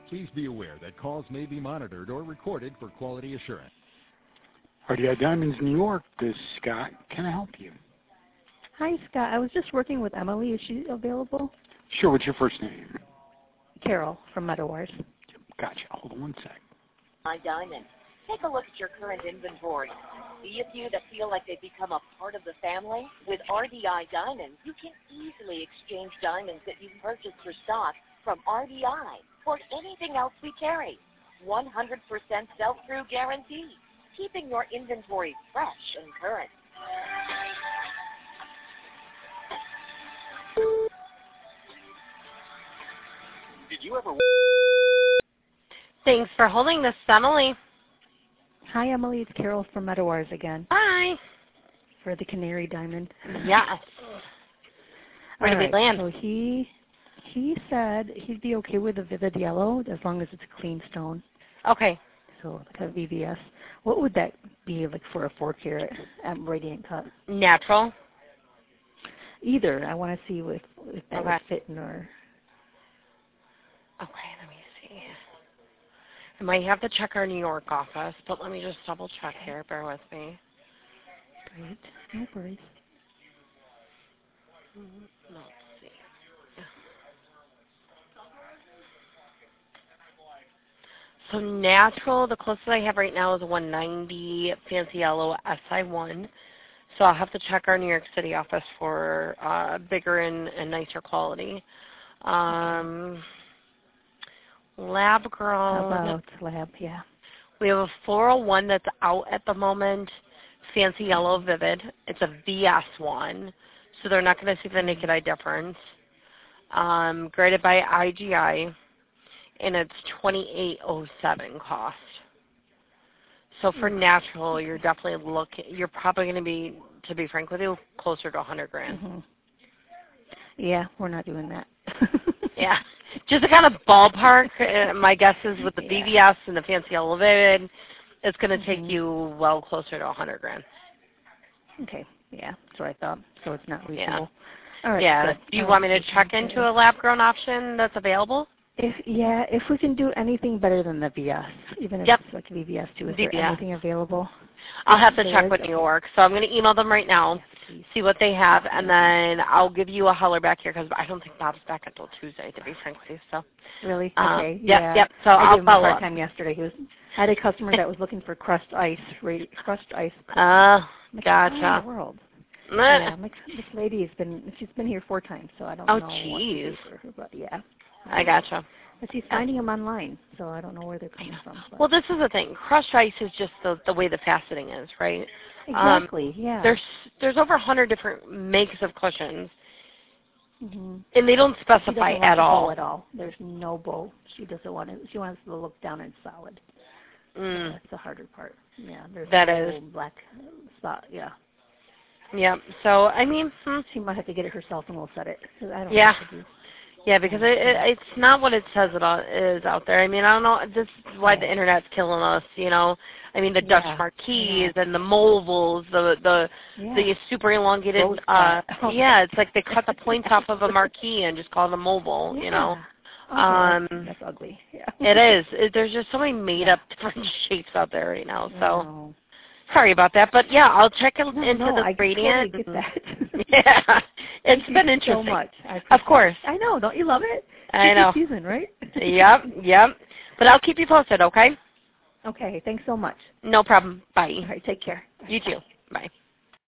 Please be aware that calls may be monitored or recorded for quality assurance. RDI Diamonds, New York. This is Scott. Can I help you? Hi, Scott. I was just working with Emily. Is she available? Sure. What's your first name? Carol from Meadowars. Gotcha. Hold on one sec. Diamonds. Take a look at your current inventory. See a few that feel like they've become a part of the family? With RDI Diamonds, you can easily exchange diamonds that you purchased for stock from RDI for anything else we carry. 100% sell-through guarantee, keeping your inventory fresh and current. Did you ever... Thanks for holding this, Emily. Hi, Emily. It's Carol from Meadowars again. Hi. For the Canary Diamond. Yes. Where did we land? So he said he'd be okay with a Vivid Yellow as long as it's a clean stone. Okay. So like a VVS. What would that be like for a 4-carat radiant cut? Natural? Either. I want to see if that would fit in our... Okay, let me see. I might have to check our New York office, but let me just double check here. Bear with me. Great. No worries. Let's see. So natural, the closest I have right now is a 190 Fancy Yellow SI1. So I'll have to check our New York City office for bigger and nicer quality. Lab grown. How about lab? Yeah. We have a 401 that's out at the moment. Fancy Yellow Vivid. It's a VS one, so they're not going to see the naked eye difference. Graded by IGI, and it's $28.07 cost. So for natural, you're definitely you're probably going to be frank with you, closer to $100,000. Mm-hmm. Yeah, we're not doing that. Yeah. Just a kind of ballpark, my guess is with the BVS and the Fancy Yellow Vivid, it's going to take you well closer to $100,000. Okay. Yeah, that's what I thought. So it's not reasonable. All right. Yeah. So do you want me to check into a lab-grown option that's available? If we can do anything better than the VS, even if it's like VVS too, is there anything available? I'll have to check with New York. So I'm going to email them right now, see what they have, and then I'll give you a holler back here because I don't think Bob's back until Tuesday, to be frank with you. So. Really? Okay. Yep. So I'll I'll follow up. time yesterday. I had a customer that was looking for crushed ice. Gotcha. What in the world? Yeah, this lady she's been here 4 times, so I don't know what to do for her, but yeah. I gotcha. But she's finding them online, so I don't know where they're coming from. But. Well, this is the thing. Crushed ice is just the way the faceting is, right? Exactly, yeah. There's over 100 different makes of cushions, mm-hmm. and they don't specify at all. Bow at all. There's no bow. She doesn't want it. She wants to look down and solid. That's the harder part. Yeah, there's no black spot. Yeah. Yeah. So I mean, she might have to get it herself, and we'll set it. I don't know what to do. Yeah, because it's not what it says it is out there. I mean, I don't know. This is why the Internet's killing us, you know. I mean, the Dutch marquise and the mobiles, the super elongated. It's like they cut the points off of a marquee and just call it a mobile, you know. That's ugly. Yeah. It is. There's just so many made-up different shapes out there right now. So. Sorry about that, but yeah, I'll check into the gradient. Totally get that. Yeah, it's been interesting. So much. Of course. I know. Don't you love it? I know. Season, right? Yep. But I'll keep you posted, okay? Okay. Thanks so much. No problem. Bye. All right. Take care. You too. Bye.